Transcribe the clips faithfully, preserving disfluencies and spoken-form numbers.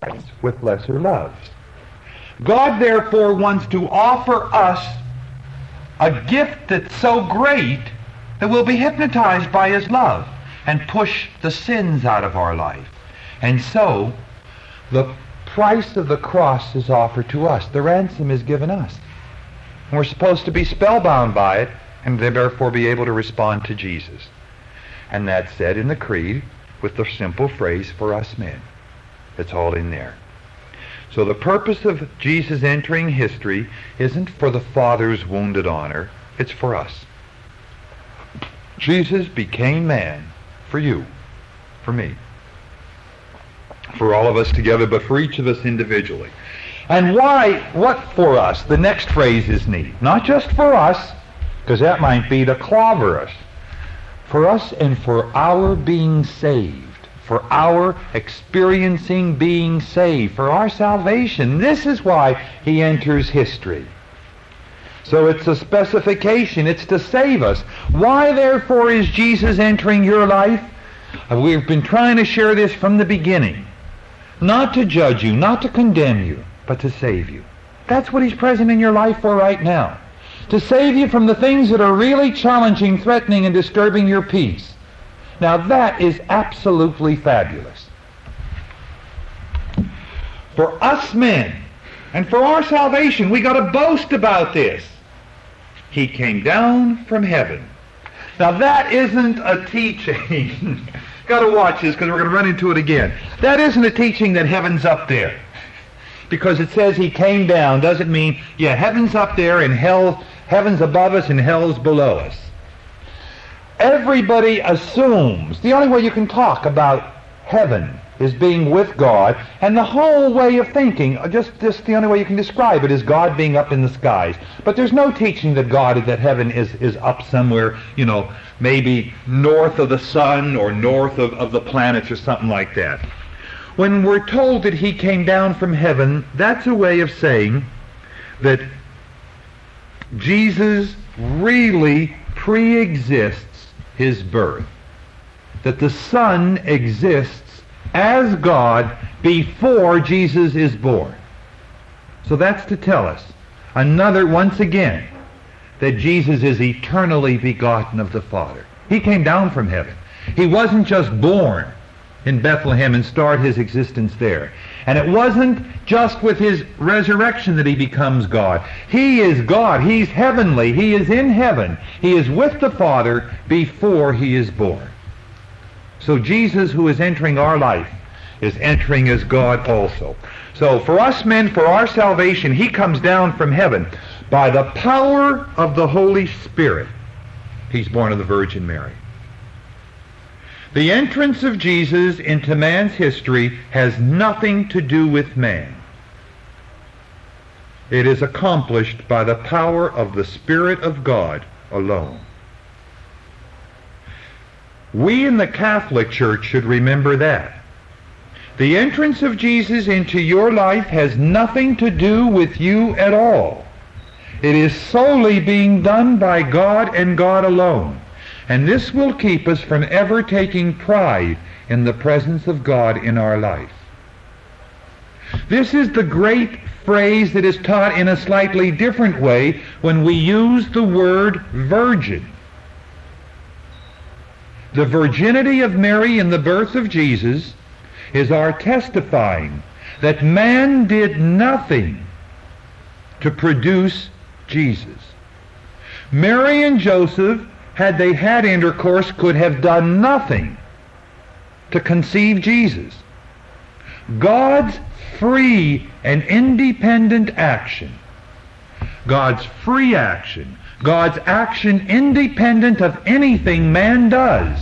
with lesser loves. God therefore wants to offer us a gift that's so great that we'll be hypnotized by his love and push the sins out of our life. And so, the price of the cross is offered to us. The ransom is given us. And we're supposed to be spellbound by it and therefore be able to respond to Jesus. And that's said in the creed with the simple phrase, for us men. It's all in there. So the purpose of Jesus entering history isn't for the Father's wounded honor, it's for us. Jesus became man for you, for me, for all of us together, but for each of us individually. And why, what for us? The next phrase is neat. Not just for us, because that might be to clobber us. For us and for our being saved. For our experiencing being saved. For our salvation. This is why he enters history. So it's a specification. It's to save us. Why, therefore, is Jesus entering your life? We've been trying to share this from the beginning. Not to judge you, not to condemn you, but to save you. That's what he's present in your life for right now. To save you from the things that are really challenging, threatening, and disturbing your peace. Now that is absolutely fabulous. For us men, and for our salvation, we got to boast about this. He came down from heaven. Now that isn't a teaching. Got to watch this because we're going to run into it again. That isn't a teaching that heaven's up there. Because it says he came down doesn't mean, yeah, heaven's up there and hell, heaven's above us and hell's below us. Everybody assumes the only way you can talk about heaven is being with God, and the whole way of thinking, just, just the only way you can describe it is God being up in the skies. But there's no teaching that God, that heaven is, is up somewhere, you know, maybe north of the sun or north of, of the planets or something like that. When we're told that he came down from heaven, that's a way of saying that Jesus really pre-exists his birth. That the Son exists as God before Jesus is born. So that's to tell us, another, once again, that Jesus is eternally begotten of the Father. He came down from heaven. He wasn't just born in Bethlehem and start his existence there. And it wasn't just with his resurrection that he becomes God. He is God. He's heavenly. He is in heaven. He is with the Father before he is born. So Jesus, who is entering our life, is entering as God also. So for us men, for our salvation, he comes down from heaven by the power of the Holy Spirit. He's born of the Virgin Mary. The entrance of Jesus into man's history has nothing to do with man. It is accomplished by the power of the Spirit of God alone. We in the Catholic Church should remember that. The entrance of Jesus into your life has nothing to do with you at all. It is solely being done by God and God alone. And this will keep us from ever taking pride in the presence of God in our life. This is the great phrase that is taught in a slightly different way when we use the word virgin. The virginity of Mary in the birth of Jesus is our testifying that man did nothing to produce Jesus. Mary and Joseph, had they had intercourse, could have done nothing to conceive Jesus. God's free and independent action, God's free action, God's action independent of anything man does,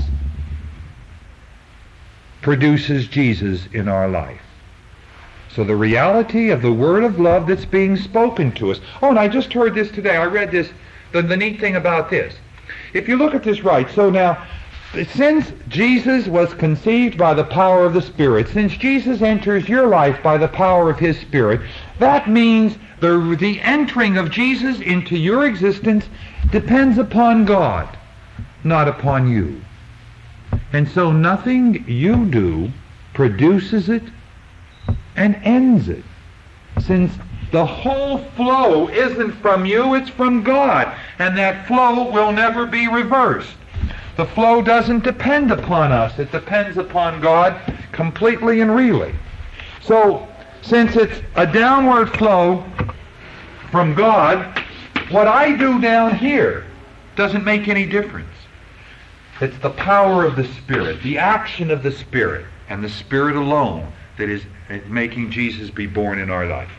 produces Jesus in our life. So the reality of the word of love that's being spoken to us. Oh, and I just heard this today. I read this, the, the neat thing about this. If you look at this right, so now, since Jesus was conceived by the power of the Spirit, since Jesus enters your life by the power of his Spirit, that means the, the entering of Jesus into your existence depends upon God, not upon you. And so nothing you do produces it and ends it. Since the whole flow isn't from you, it's from God. And that flow will never be reversed. The flow doesn't depend upon us. It depends upon God completely and really. So, since it's a downward flow from God, what I do down here doesn't make any difference. It's the power of the Spirit, the action of the Spirit, and the Spirit alone that is making Jesus be born in our life.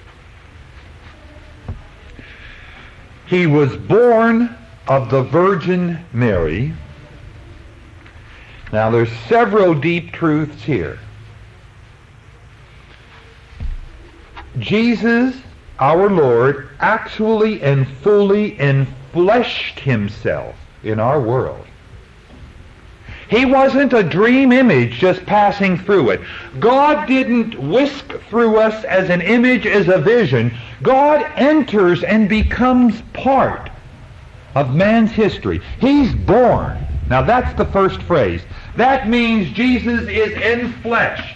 He was born of the Virgin Mary. Now there's several deep truths here. Jesus, our Lord, actually and fully enfleshed himself in our world. He wasn't a dream image just passing through it. God didn't whisk through us as an image, as a vision. God enters and becomes part of man's history. He's born. Now that's the first phrase. That means Jesus is enfleshed.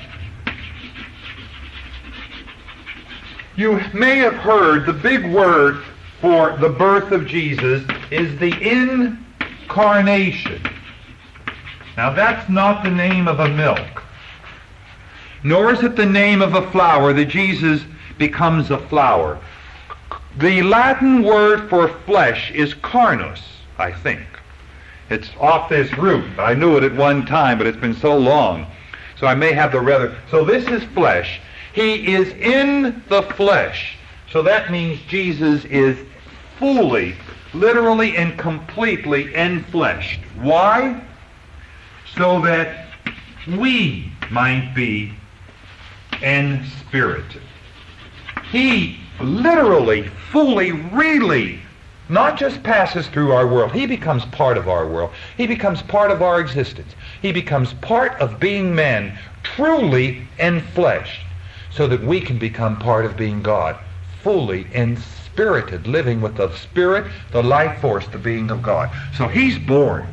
You may have heard the big word for the birth of Jesus is the incarnation. Now that's not the name of a milk, nor is it the name of a flower that Jesus becomes a flower. The Latin word for flesh is carnus, I think. It's off this root. I knew it at one time, but it's been so long. So I may have the rather. So this is flesh. He is in the flesh. So that means Jesus is fully, literally and completely enfleshed. Why? So that we might be enspirited. He literally, fully, really, not just passes through our world. He becomes part of our world. He becomes part of our existence. He becomes part of being man, truly enfleshed, so that we can become part of being God, fully enspirited, living with the Spirit, the life force, the being of God. So he's born.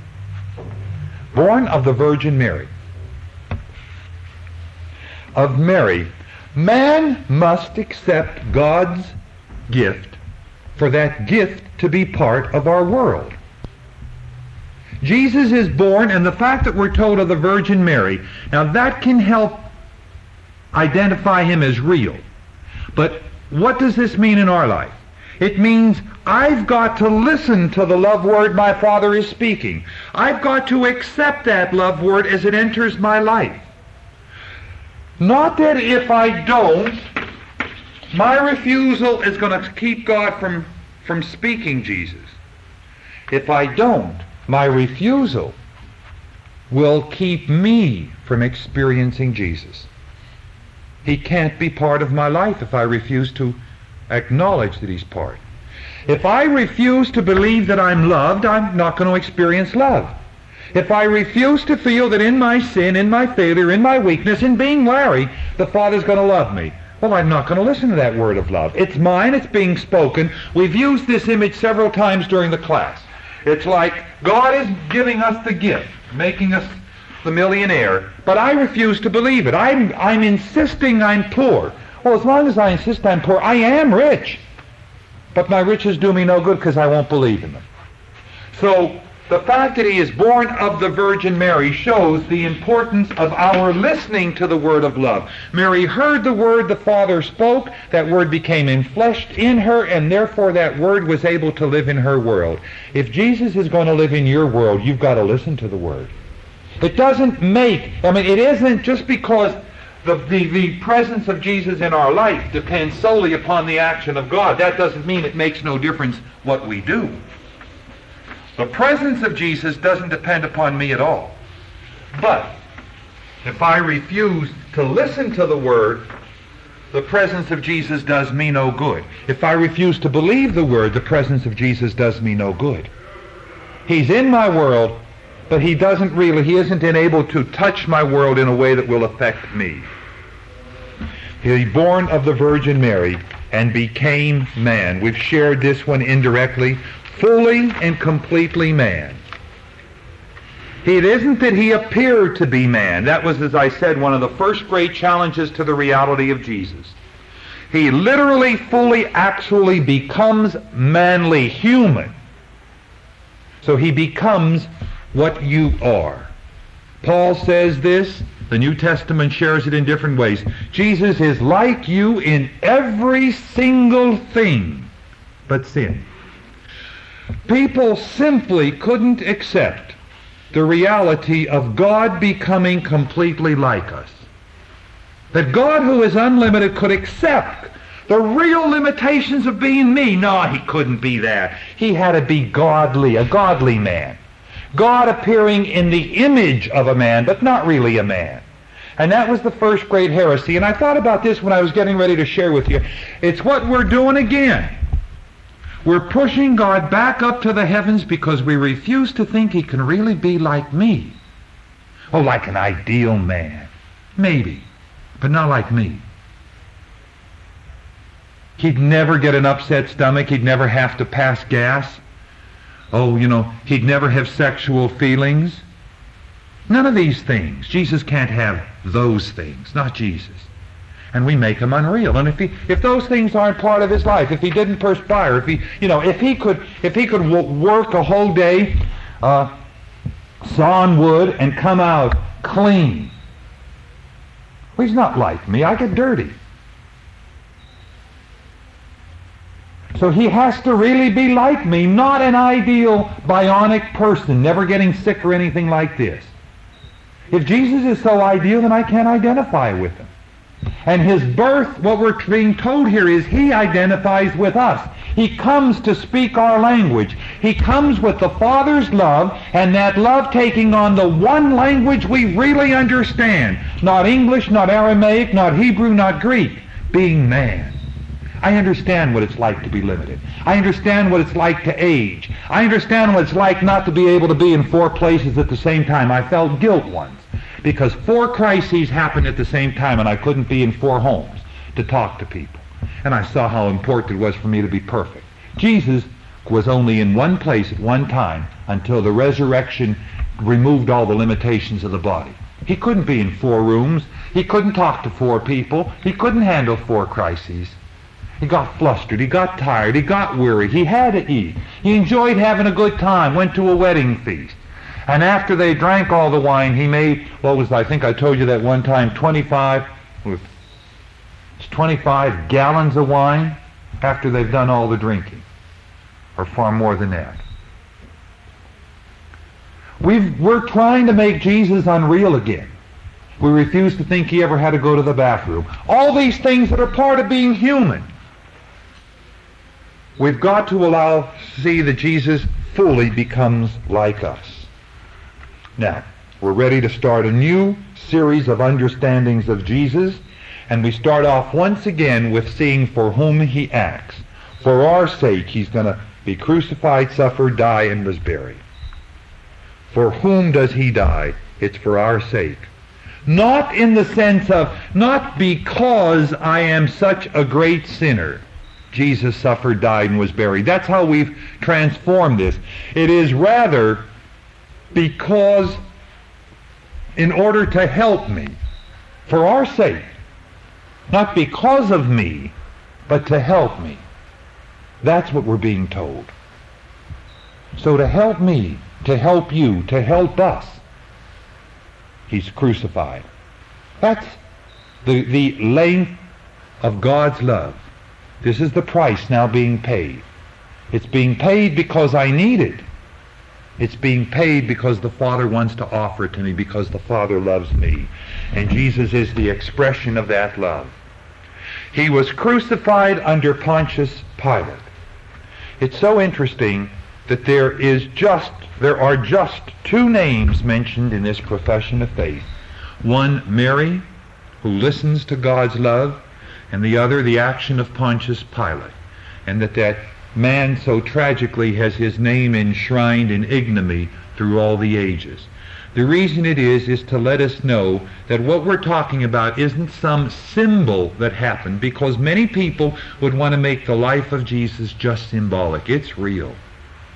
Born of the Virgin Mary. Of Mary. Man must accept God's gift for that gift to be part of our world. Jesus is born, and the fact that we're told of the Virgin Mary, now that can help identify him as real. But what does this mean in our life? It means I've got to listen to the love word my Father is speaking. I've got to accept that love word as it enters my life. Not that if I don't, my refusal is going to keep God from, from speaking Jesus. If I don't, my refusal will keep me from experiencing Jesus. He can't be part of my life if I refuse to acknowledge that he's part. If I refuse to believe that I'm loved, I'm not going to experience love. If I refuse to feel that in my sin, in my failure, in my weakness, in being Larry, the Father's going to love me, well, I'm not going to listen to that word of love. It's mine, it's being spoken. We've used this image several times during the class. It's like God is giving us the gift, making us the millionaire, but I refuse to believe it. I'm, I'm insisting I'm poor. Well, as long as I insist I'm poor, I am rich. But my riches do me no good because I won't believe in them. So the fact that he is born of the Virgin Mary shows the importance of our listening to the word of love. Mary heard the word the Father spoke. That word became enfleshed in her, and therefore that word was able to live in her world. If Jesus is going to live in your world, you've got to listen to the word. It doesn't make, I mean, it isn't just because the, the, the presence of Jesus in our life depends solely upon the action of God. That doesn't mean it makes no difference what we do. The presence of Jesus doesn't depend upon me at all. But if I refuse to listen to the word, the presence of Jesus does me no good. If I refuse to believe the word, the presence of Jesus does me no good. He's in my world, but he doesn't really, he isn't able to touch my world in a way that will affect me. He was born of the Virgin Mary and became man. We've shared this one indirectly. Fully and completely man. It isn't that he appeared to be man. That was, as I said, one of the first great challenges to the reality of Jesus. He literally, fully, actually becomes manly, human. So he becomes what you are. Paul says this. The New Testament shares it in different ways. Jesus is like you in every single thing but sin. People simply couldn't accept the reality of God becoming completely like us. That God, who is unlimited, could accept the real limitations of being me. No, he couldn't be that. He had to be godly, a godly man. God appearing in the image of a man, but not really a man. And that was the first great heresy. And I thought about this when I was getting ready to share with you. It's what we're doing again. We're pushing God back up to the heavens because we refuse to think he can really be like me. Oh, like an ideal man. Maybe, but not like me. He'd never get an upset stomach. He'd never have to pass gas. Oh, you know, he'd never have sexual feelings. None of these things. Jesus can't have those things, not Jesus. And we make him unreal. And if he, if those things aren't part of his life, if he didn't perspire, if he, you know, if he could, if he could w- work a whole day, uh, sawing wood and come out clean, well, he's not like me. I get dirty. So he has to really be like me, not an ideal bionic person, never getting sick or anything like this. If Jesus is so ideal, then I can't identify with him. And his birth, what we're being told here is he identifies with us. He comes to speak our language. He comes with the Father's love, and that love taking on the one language we really understand. Not English, not Aramaic, not Hebrew, not Greek. Being man. I understand what it's like to be limited. I understand what it's like to age. I understand what it's like not to be able to be in four places at the same time. I felt guilt once because four crises happened at the same time and I couldn't be in four homes to talk to people. And I saw how important it was for me to be perfect. Jesus was only in one place at one time until the resurrection removed all the limitations of the body. He couldn't be in four rooms. He couldn't talk to four people. He couldn't handle four crises. He got flustered. He got tired. He got weary. He had to eat. He enjoyed having a good time. Went to a wedding feast. And after they drank all the wine, he made, what was, I think I told you that one time, twenty-five, it's twenty-five gallons of wine after they've done all the drinking. Or far more than that. We've, we're trying to make Jesus unreal again. We refuse to think he ever had to go to the bathroom. All these things that are part of being human. We've got to allow, see that Jesus fully becomes like us. Now, we're ready to start a new series of understandings of Jesus, and we start off once again with seeing for whom he acts. For our sake, he's going to be crucified, suffer, die, and was buried. For whom does he die? It's for our sake. Not in the sense of, not because I am such a great sinner. Jesus suffered, died, and was buried. That's how we've transformed this. It is rather because in order to help me, for our sake, not because of me, but to help me. That's what we're being told. So to help me, to help you, to help us, he's crucified. That's the, the length of God's love. This is the price now being paid. It's being paid because I need it. It's being paid because the Father wants to offer it to me, because the Father loves me. And Jesus is the expression of that love. He was crucified under Pontius Pilate. It's so interesting that there is just, there are just two names mentioned in this profession of faith. One, Mary, who listens to God's love, and the other, the action of Pontius Pilate. And that that man so tragically has his name enshrined in ignominy through all the ages. The reason it is, is to let us know that what we're talking about isn't some symbol that happened, because many people would want to make the life of Jesus just symbolic. It's real.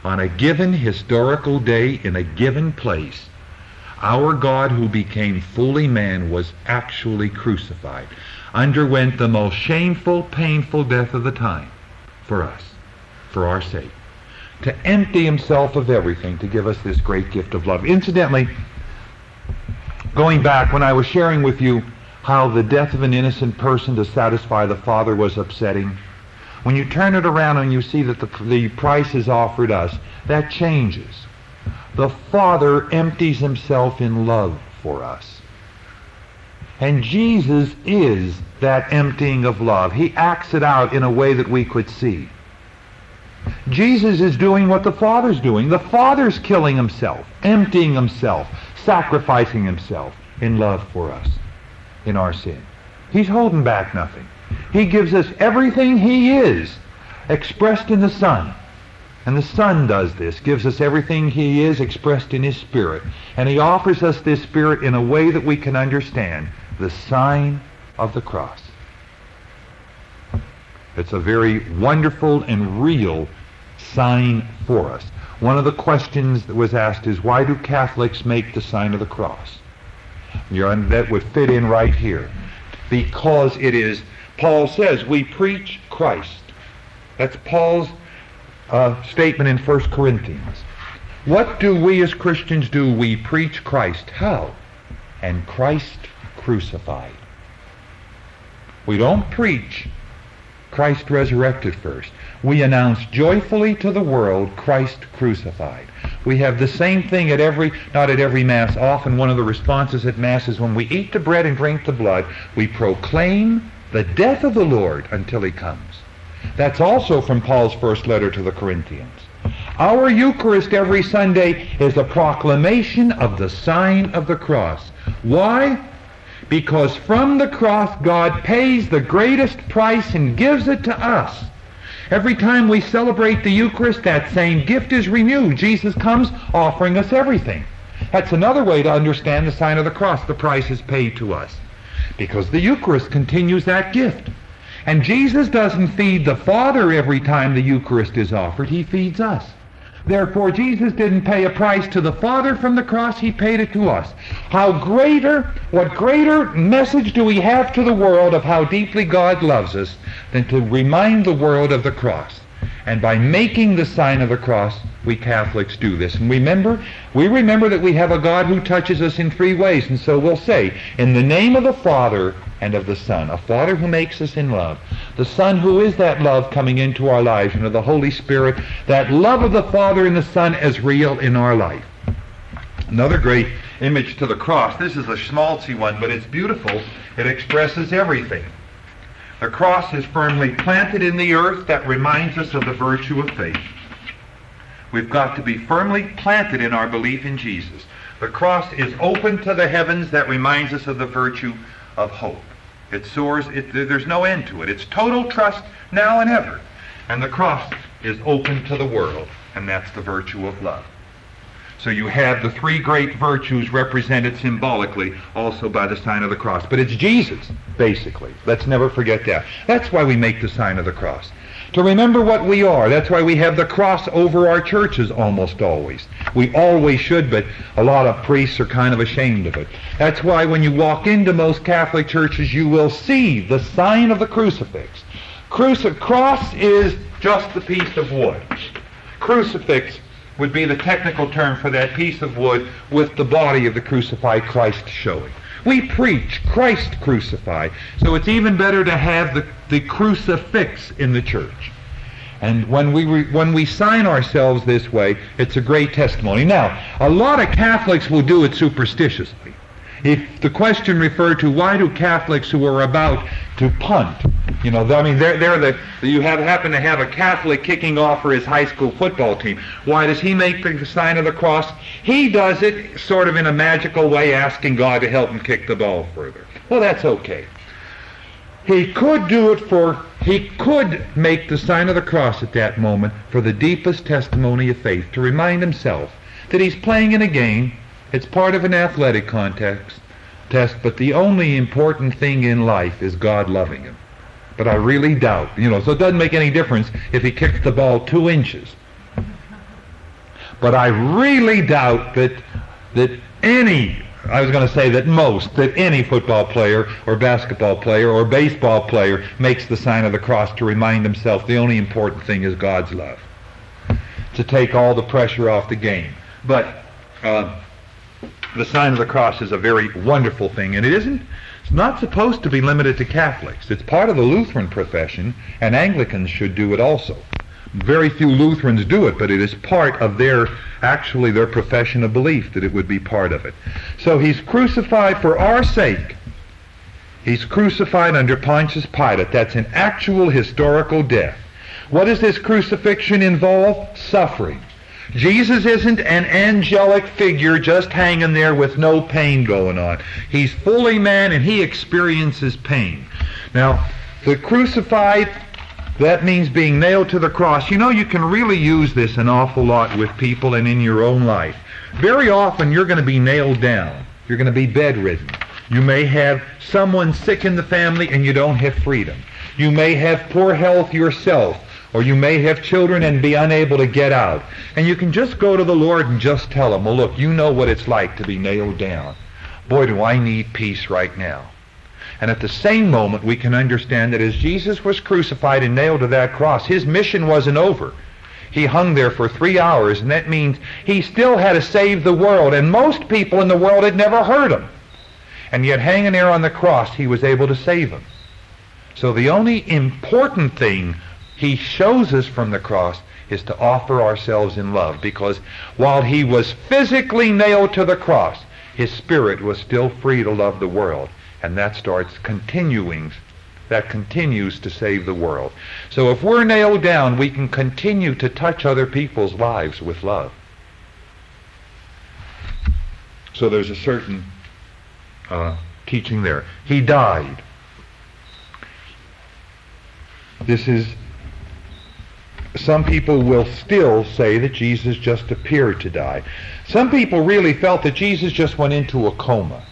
on a given historical day in a given place, our God who became fully man was actually crucified, underwent the most shameful, painful death of the time for us, for our sake, to empty himself of everything to give us this great gift of love. Incidentally, going back when I was sharing with you how the death of an innocent person to satisfy the Father was upsetting, when you turn it around and you see that the, the price is offered us, that changes. The Father empties himself in love for us. And Jesus is that emptying of love. He acts it out in a way that we could see. Jesus is doing what the Father's doing. The Father's killing himself, emptying himself, sacrificing himself in love for us, in our sin. He's holding back nothing. He gives us everything he is, expressed in the Son. And the Son does this, gives us everything he is expressed in his Spirit. And he offers us this Spirit in a way that we can understand, the sign of the cross. It's a very wonderful and real sign for us. One of the questions that was asked is, why do Catholics make the sign of the cross? And that would fit in right here. Because it is, Paul says, we preach Christ. That's Paul's uh, statement in First Corinthians. What do we as Christians do? We preach Christ. How? And Christ crucified. We don't preach Christ resurrected first. We announce joyfully to the world Christ crucified. We have the same thing at every, not at every Mass, often one of the responses at Mass is when we eat the bread and drink the blood, we proclaim the death of the Lord until he comes. That's also from Paul's first letter to the Corinthians. Our Eucharist every Sunday is a proclamation of the sign of the cross. Why? Because from the cross God pays the greatest price and gives it to us. Every time we celebrate the Eucharist, that same gift is renewed. Jesus comes offering us everything. That's another way to understand the sign of the cross. The price is paid to us. Because the Eucharist continues that gift. And Jesus doesn't feed the Father every time the Eucharist is offered. He feeds us. Therefore, Jesus didn't pay a price to the Father from the cross. He paid it to us. How greater, what greater message do we have to the world of how deeply God loves us than to remind the world of the cross? And by making the sign of the cross, we Catholics do this. And remember, we remember that we have a God who touches us in three ways. And so we'll say, in the name of the Father and of the Son, a Father who makes us in love, the Son who is that love coming into our lives, and of the Holy Spirit, that love of the Father and the Son as real in our life. Another great image to the cross. This is a schmaltzy one, but it's beautiful. It expresses everything. The cross is firmly planted in the earth. That reminds us of the virtue of faith. We've got to be firmly planted in our belief in Jesus. The cross is open to the heavens. That reminds us of the virtue of hope. It soars. It, there's no end to it. It's total trust now and ever. And the cross is open to the world, and that's the virtue of love. So you have the three great virtues represented symbolically also by the sign of the cross. But it's Jesus, basically. Let's never forget that. That's why we make the sign of the cross. To remember what we are. That's why we have the cross over our churches almost always. We always should, but a lot of priests are kind of ashamed of it. That's why when you walk into most Catholic churches, you will see the sign of the crucifix. Cruci- cross is just the piece of wood. Crucifix would be the technical term for that piece of wood with the body of the crucified Christ showing. We preach Christ crucified, so it's even better to have the, the crucifix in the church. And when we re, when we sign ourselves this way, it's a great testimony. Now, a lot of Catholics will do it superstitiously. If the question referred to why do Catholics who are about to punt, you know, I mean, they're, they're the, you have, happen to have a Catholic kicking off for his high school football team. Why does he make the sign of the cross? He does it sort of in a magical way, asking God to help him kick the ball further. Well, that's okay. He could do it for, he could make the sign of the cross at that moment for the deepest testimony of faith, to remind himself that he's playing in a game. It's part of an athletic context, test, but the only important thing in life is God loving him. But I really doubt, you know, so it doesn't make any difference if he kicks the ball two inches. But I really doubt that that any, I was going to say that most, that any football player or basketball player or baseball player makes the sign of the cross to remind himself the only important thing is God's love, to take all the pressure off the game. But uh, the sign of the cross is a very wonderful thing, and it isn't, it's not supposed to be limited to Catholics. It's part of the Lutheran profession, and Anglicans should do it also. Very few Lutherans do it, but it is part of their, actually their profession of belief that it would be part of it. So he's crucified for our sake. He's crucified under Pontius Pilate. That's an actual historical death. What does this crucifixion involve? Suffering. Jesus isn't an angelic figure just hanging there with no pain going on. He's fully man and he experiences pain. Now, the crucified, that means being nailed to the cross. You know, you can really use this an awful lot with people and in your own life. Very often you're going to be nailed down. You're going to be bedridden. You may have someone sick in the family and you don't have freedom. You may have poor health yourself, or you may have children and be unable to get out. And you can just go to the Lord and just tell him, well, look, you know what it's like to be nailed down. Boy, do I need peace right now. And at the same moment, we can understand that as Jesus was crucified and nailed to that cross, his mission wasn't over. He hung there for three hours, and that means he still had to save the world, and most people in the world had never heard him. And yet, hanging there on the cross, he was able to save them. So the only important thing he shows us from the cross is to offer ourselves in love, because while he was physically nailed to the cross, his spirit was still free to love the world. And that starts continuing, that continues to save the world. So if we're nailed down, we can continue to touch other people's lives with love. So there's a certain uh, teaching there. He died. This is, some people will still say that Jesus just appeared to die. Some people really felt that Jesus just went into a coma.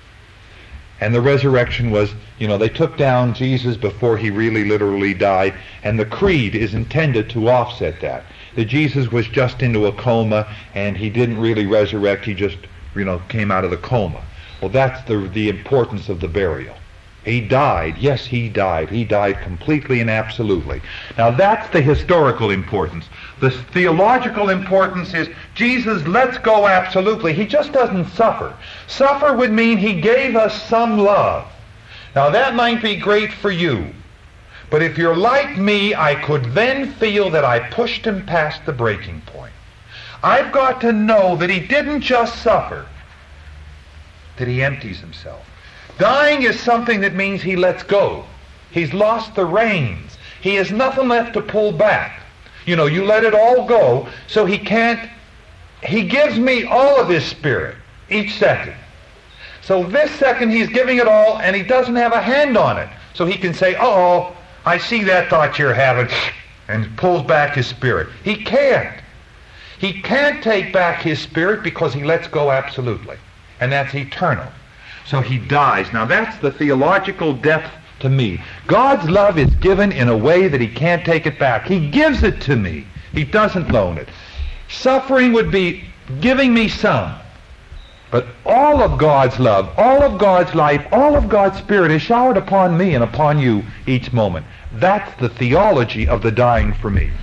And the resurrection was, you know, they took down Jesus before he really literally died, and the creed is intended to offset that. That Jesus was just into a coma and he didn't really resurrect, he just, you know, came out of the coma. Well, that's the, the importance of the burial. He died. Yes, he died. He died completely and absolutely. Now that's the historical importance. The theological importance is Jesus lets go absolutely. He just doesn't suffer. Suffer would mean he gave us some love. Now that might be great for you. But if you're like me, I could then feel that I pushed him past the breaking point. I've got to know that he didn't just suffer, that he empties himself. Dying is something that means he lets go. He's lost the reins. He has nothing left to pull back. You know, you let it all go, so he can't, he gives me all of his spirit each second. So this second he's giving it all, and he doesn't have a hand on it. So he can say, uh-oh, I see that thought you're having, and pulls back his spirit. He can't. He can't take back his spirit because he lets go absolutely. And that's eternal. So he dies. Now that's the theological depth to me. God's love is given in a way that he can't take it back. He gives it to me. He doesn't loan it. Suffering would be giving me some. But all of God's love, all of God's life, all of God's spirit is showered upon me and upon you each moment. That's the theology of the dying for me.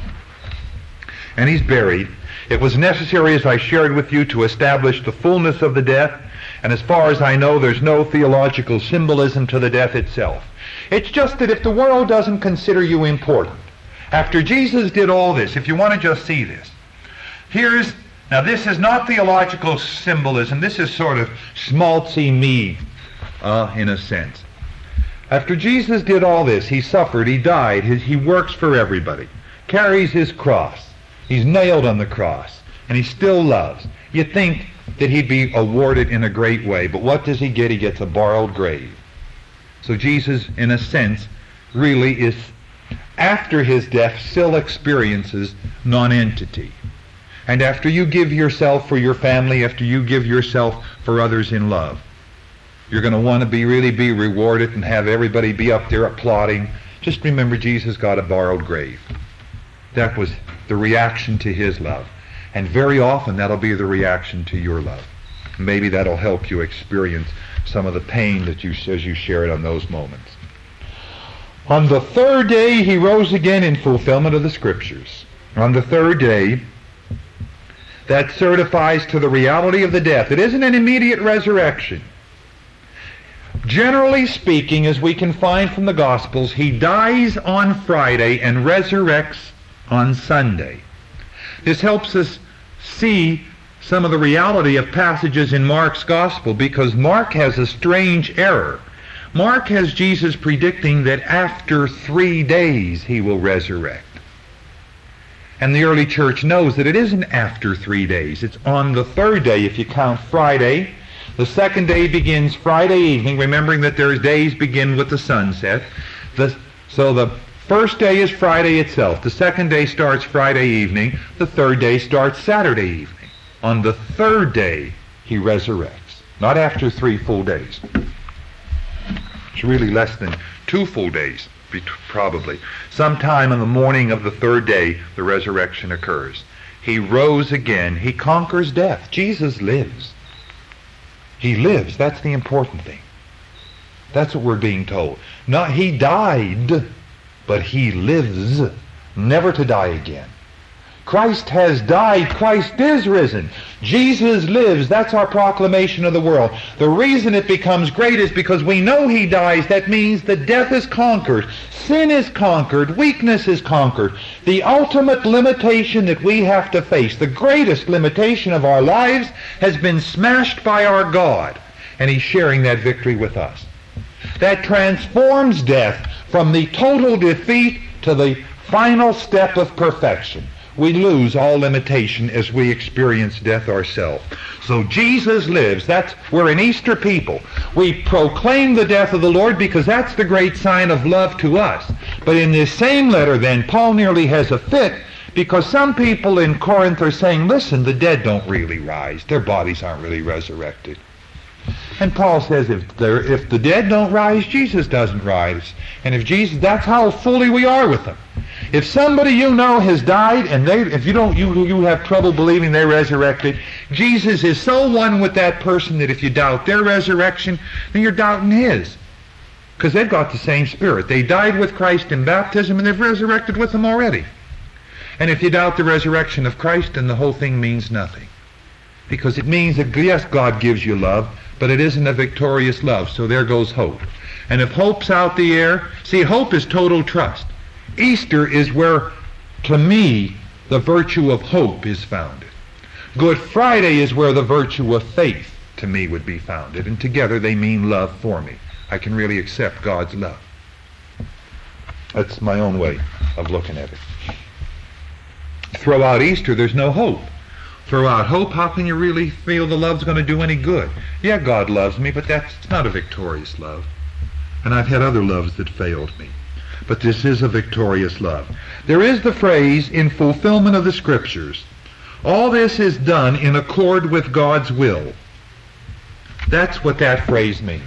And he's buried. It was necessary, as I shared with you, to establish the fullness of the death. And as far as I know, there's no theological symbolism to the death itself. It's just that if the world doesn't consider you important, after Jesus did all this, if you want to just see this, here's, now this is not theological symbolism, this is sort of schmaltzy me, uh, in a sense. After Jesus did all this, he suffered, he died, he, he works for everybody, carries his cross, he's nailed on the cross, and he still loves. You think that he'd be awarded in a great way, but what does he get? He gets a borrowed grave. So Jesus, in a sense, really is, after his death, still experiences nonentity. And after you give yourself for your family, after you give yourself for others in love, you're going to want to be really be rewarded and have everybody be up there applauding. Just remember, Jesus got a borrowed grave. That was the reaction to his love. And very often that'll be the reaction to your love. Maybe that'll help you experience some of the pain that you, as you share it on those moments. On the third day he rose again in fulfillment of the Scriptures. On the third day, that certifies to the reality of the death. It isn't an immediate resurrection. Generally speaking, as we can find from the Gospels, he dies on Friday and resurrects on Sunday. This helps us see some of the reality of passages in Mark's Gospel, because Mark has a strange error. Mark has Jesus predicting that after three days he will resurrect. And the early church knows that it isn't after three days. It's on the third day if you count Friday. The second day begins Friday evening, remembering that their days begin with the sunset. The, so the first day is Friday itself. The second day starts Friday evening. The third day starts Saturday evening. On the third day, he resurrects. Not after three full days. It's really less than two full days, probably. Sometime in the morning of the third day, the resurrection occurs. He rose again. He conquers death. Jesus lives. He lives. That's the important thing. That's what we're being told. Not he died, but he lives, never to die again. Christ has died. Christ is risen. Jesus lives. That's our proclamation of the world. The reason it becomes great is because we know he dies. That means that death is conquered. Sin is conquered. Weakness is conquered. The ultimate limitation that we have to face, the greatest limitation of our lives, has been smashed by our God. And he's sharing that victory with us. That transforms death from the total defeat to the final step of perfection. We lose all limitation as we experience death ourselves. So Jesus lives. That's, we're an Easter people. We proclaim the death of the Lord because that's the great sign of love to us. But in this same letter then, Paul nearly has a fit because some people in Corinth are saying, listen, the dead don't really rise. Their bodies aren't really resurrected. And Paul says if, if the dead don't rise, Jesus doesn't rise. And if Jesus, that's how fully we are with them. If somebody you know has died, and they, if you don't, you you have trouble believing they resurrected, Jesus is so one with that person that if you doubt their resurrection, then you're doubting his, because they've got the same spirit. They died with Christ in baptism, and they've resurrected with him already. And if you doubt the resurrection of Christ, then the whole thing means nothing, because it means that yes, God gives you love, but it isn't a victorious love. So there goes hope. And if hope's out the air, see, hope is total trust. Easter is where, to me, the virtue of hope is founded. Good Friday is where the virtue of faith, to me, would be founded. And together they mean love for me. I can really accept God's love. That's my own way of looking at it. Throw out Easter, there's no hope. Throw out hope, how can you really feel the love's going to do any good? Yeah, God loves me, but that's not a victorious love. And I've had other loves that failed me. But this is a victorious love. There is the phrase, in fulfillment of the Scriptures. All this is done in accord with God's will. That's what that phrase means.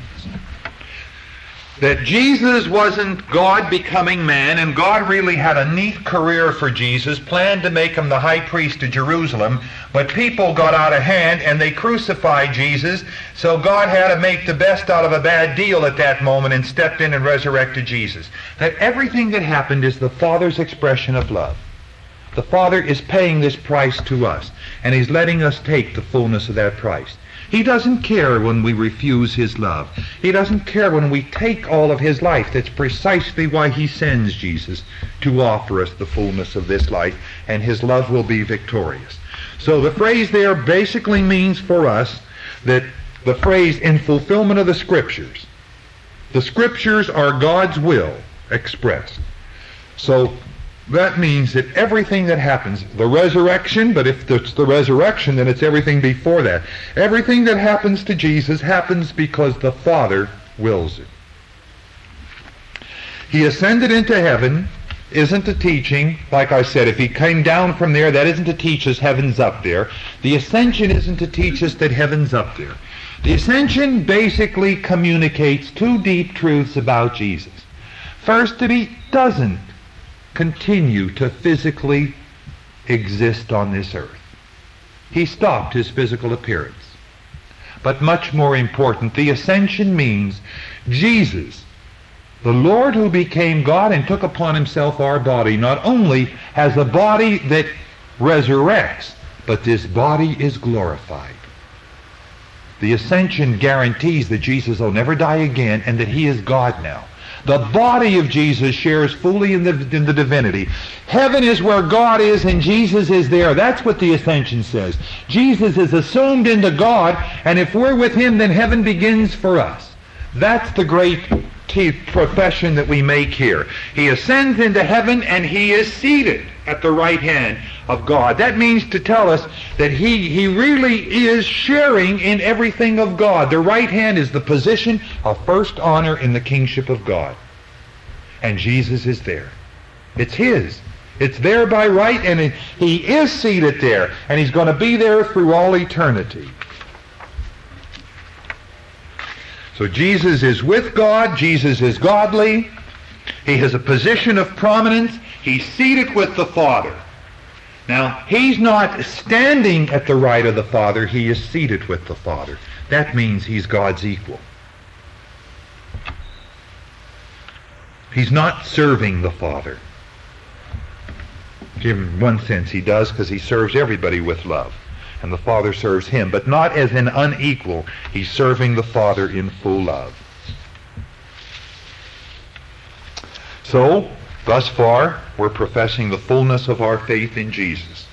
That Jesus wasn't God becoming man, and God really had a neat career for Jesus, planned to make him the high priest of Jerusalem, but people got out of hand and they crucified Jesus, so God had to make the best out of a bad deal at that moment and stepped in and resurrected Jesus. That everything that happened is the Father's expression of love. The Father is paying this price to us, and he's letting us take the fullness of that price. He doesn't care when we refuse his love. He doesn't care when we take all of his life. That's precisely why he sends Jesus, to offer us the fullness of this life, and his love will be victorious. So the phrase there basically means for us that the phrase in fulfillment of the Scriptures. The Scriptures are God's will expressed. So that means that everything that happens, the resurrection, but if it's the resurrection, then it's everything before that. Everything that happens to Jesus happens because the Father wills it. He ascended into heaven isn't a teaching, like I said, if he came down from there, that isn't to teach us heaven's up there. The ascension isn't to teach us that heaven's up there. The ascension basically communicates two deep truths about Jesus. First, that he doesn't continue to physically exist on this earth. He stopped his physical appearance. But much more important, the ascension means Jesus, the Lord who became God and took upon himself our body, not only has a body that resurrects, but this body is glorified. The ascension guarantees that Jesus will never die again and that he is God now. The body of Jesus shares fully in the, in the divinity. Heaven is where God is and Jesus is there. That's what the ascension says. Jesus is assumed into God, and if we're with him, then heaven begins for us. That's the great profession that we make here. He ascends into heaven and he is seated at the right hand of God. That means to tell us that he, he really is sharing in everything of God. The right hand is the position of first honor in the kingship of God. And Jesus is there. It's his. It's there by right, and it, he is seated there, and he's going to be there through all eternity. So Jesus is with God. Jesus is godly. He has a position of prominence. He's seated with the Father. Now, he's not standing at the right of the Father. He is seated with the Father. That means he's God's equal. He's not serving the Father. In one sense he does, because he serves everybody with love. And the Father serves him, but not as an unequal. He's serving the Father in full love. So, thus far, we're professing the fullness of our faith in Jesus.